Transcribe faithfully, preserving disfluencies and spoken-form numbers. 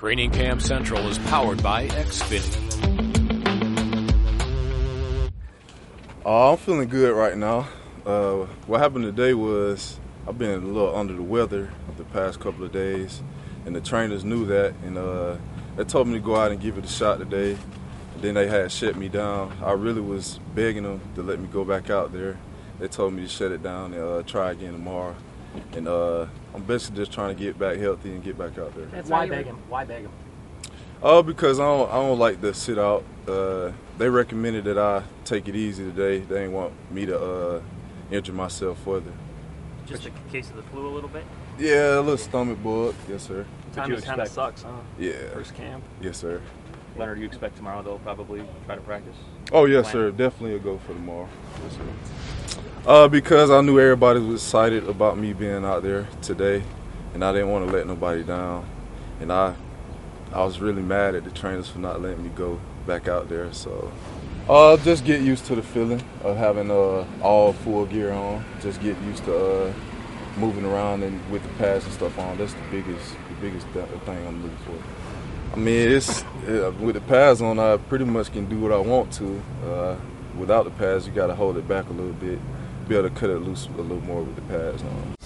Training Camp Central is powered by Xfinity. Uh, I'm feeling good right now. Uh, what happened today was I've been a little under the weather the past couple of days, and the trainers knew that, and uh, they told me to go out and give it a shot today. And then they had shut me down. I really was begging them to let me go back out there. They told me to shut it down and uh, try again tomorrow. And uh, I'm basically just trying to get back healthy and get back out there. That's Why beg him? Why beg him? Uh, because I don't, I don't like to sit out. Uh, they recommended that I take it easy today. They didn't want me to uh, injure myself further. Just a case of the flu a little bit? Yeah, a little stomach bug. Yes, sir. Time kind of sucks, huh? Yeah. First camp. Yes, sir. Leonard, do you expect tomorrow they'll probably try to practice? Oh, yes, Plan. sir. Definitely a go for tomorrow. Yes, sir. Uh, because I knew everybody was excited about me being out there today, and I didn't want to let nobody down. And I, I was really mad at the trainers for not letting me go back out there. So, uh, just get used to the feeling of having uh, all full gear on. Just get used to uh, moving around and with the pads and stuff on. That's the biggest, the biggest thing I'm looking for. I mean, it's uh, with the pads on, I pretty much can do what I want to. Uh, without the pads, you got to hold it back a little bit, be able to cut it loose a little more with the pads on.